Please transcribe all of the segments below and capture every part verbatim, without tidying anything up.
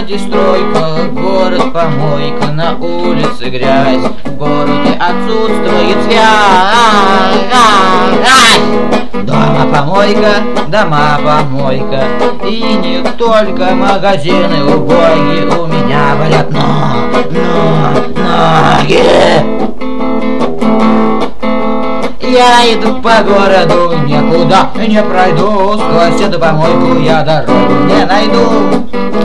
городе стройка, город помойка, на улице грязь, в городе отсутствует связь. Дома помойка, дома помойка, и не только магазины убогие, у меня болят но, но, ноги. Я иду по городу, никуда не пройду, сквозь эту помойку я дорогу не найду.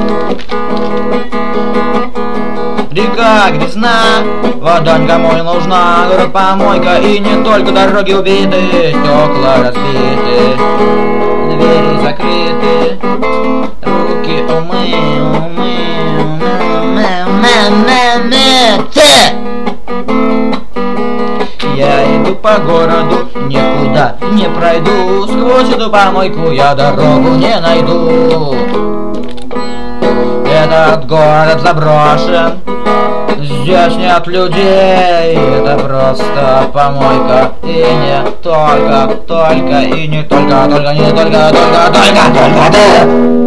Река грязна, вода никому не нужна, город помойка, и не только дороги убиты, стекла разбиты, двери закрыты, руки умы, умы, умы, умы, умы, умы. Я иду по городу, никуда не пройду, сквозь эту помойку я дорогу не найду. Этот город заброшен, здесь нет людей, это просто помойка. И не только, только, и не только, только, не только, только, только, только ты.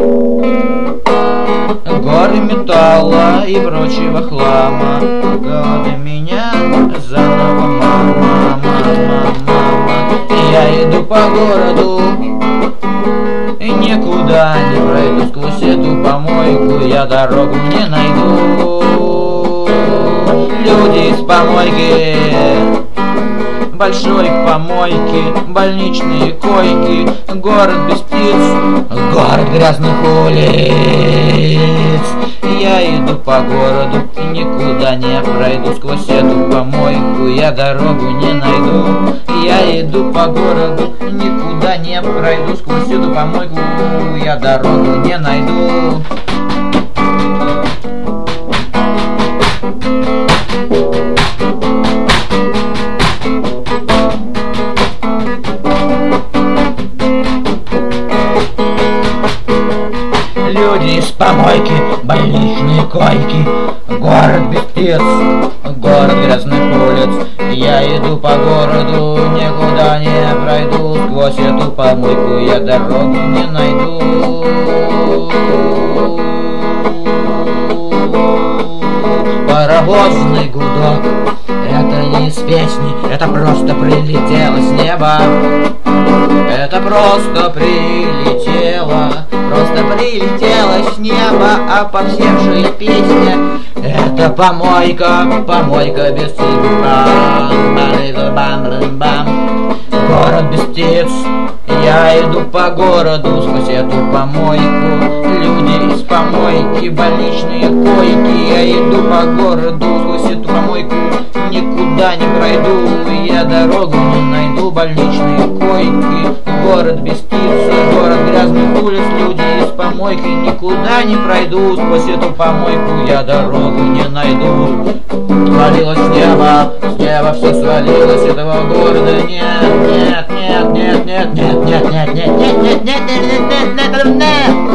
Горы металла и прочего хлама, годы меня заново, мама, мама, мама. Я иду по городу, и никуда не пройду, сквозь эту помойку я дорогу не найду. Люди из помойки, большой помойки, больничные койки, город без птиц, город грязных улиц. Я иду по городу, и никуда не пройду, сквозь эту помойку я дорогу не найду. Я иду по городу, никуда не пройду, сквозь эту помойку я дорогу не найду. Люди из помойки, больничные койки, город без птиц, город грязных улиц. Я иду по городу, никуда не пройду, сквозь эту помойку я дорогу не найду. Паровозный гудок, это не из песни, это просто прилетело с неба. Это просто прилетело, просто прилетела с неба опорсевшая песня. Это помойка, помойка без бам-бам-бам-бам. Город без птиц, я иду по городу, сквозь эту помойку. Люди из помойки, больничные койки. Я иду по городу, сквозь эту помойку никуда не пройду. Я дорогу не найду, больничные койки, город без птиц, город грязных улиц. Люди из помойки, никуда не пройду, сквозь эту помойку я дорогу не найду. Свалилось с неба, с неба все свалилось, этого города нет, нет, нет, нет, нет, нет, нет, нет, нет, нет, нет, нет, нет, нет, нет, нет.